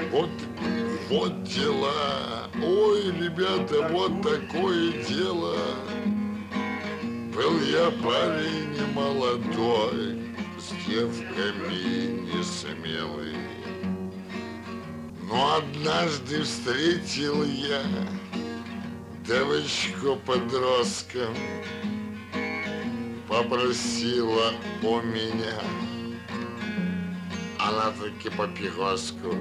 Вот, вот дела. Ой, ребята, вот такое дело. Был я парень молодой, с девками не смелый. Но однажды встретил я девочку-подростка, попросила у меня она таки папироску.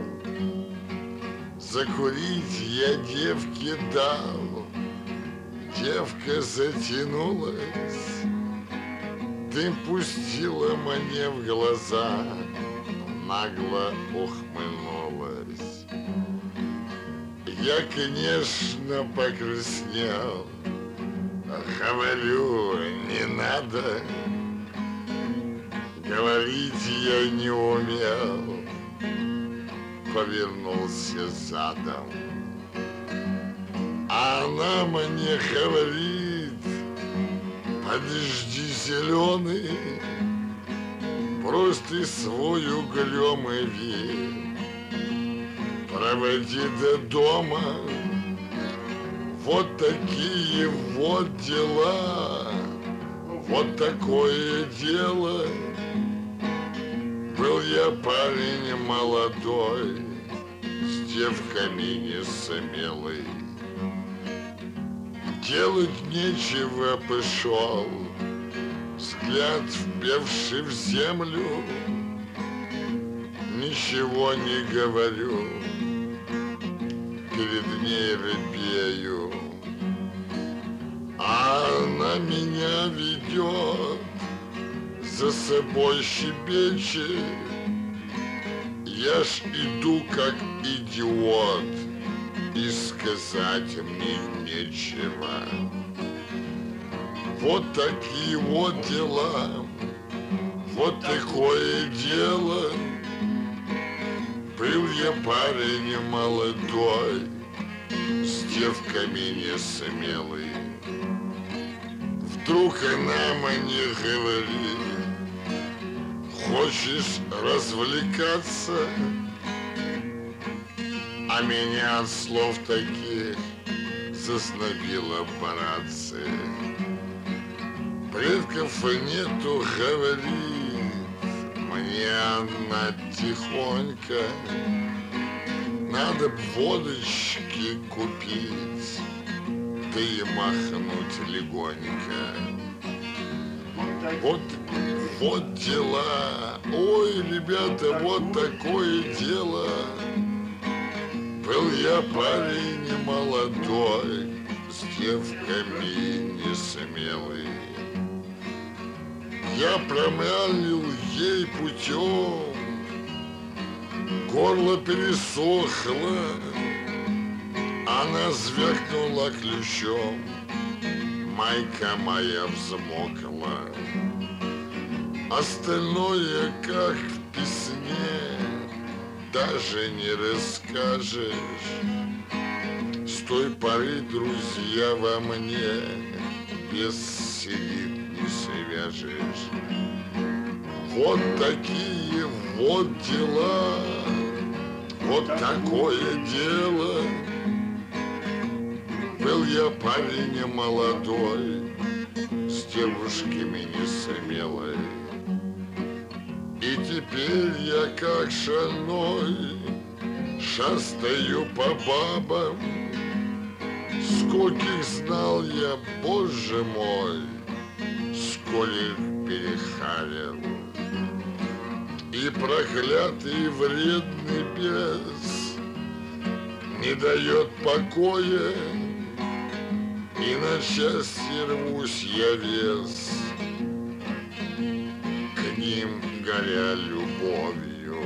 Закурить я девке дал, девка затянулась, дым пустила мне в глаза, нагло ухмыльнулась. Я, конечно, покраснел, говорю, не надо. Говорить я не умел, повернулся задом. А она мне говорит, подожди, зеленый, брось ты свой углемый вид, проводи до дома, вот такие вот дела, вот такое дело. Был я парень молодой, с девками не смелый. Делать нечего пошел, взгляд впевший в землю. Ничего не говорю, перед ней рыбею. А она меня ведет, за собой щебечет. Я ж иду как идиот, и сказать мне нечего. Вот такие вот дела, вот такое дело. Был я парень молодой, с девками не смелый. Вдруг она мне говорит, хочешь развлекаться? А меня от слов таких зазнобило братцы. Предков нету, говорит мне она тихонько. Надо б водочки купить, да и махнуть легонько. Вот дела. Ой, ребята, вот такое дело. Был я парень молодой, с девками не смелый. Я промямлил ей путем, горло пересохло, она звякнула ключом, майка моя взмокла. Остальное, как в песне, даже не расскажешь. С той поры, друзья, во мне без силит не свяжешь. Вот такие вот дела, вот такое дело. Был я парень молодой, с девушками не смелой. И теперь я как шальной шастаю по бабам. Скольких знал я, боже мой, скольких перехалил. И проклятый вредный бес не дает покоя, и на счастье рвусь я вес, к ним горя любовью.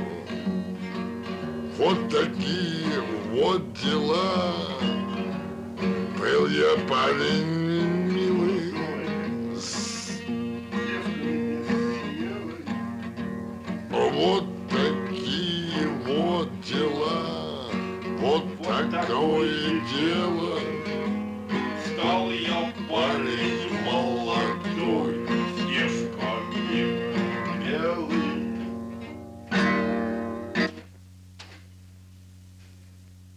Вот такие вот дела. Был я парень милый, вот такие вот дела, вот такое дело.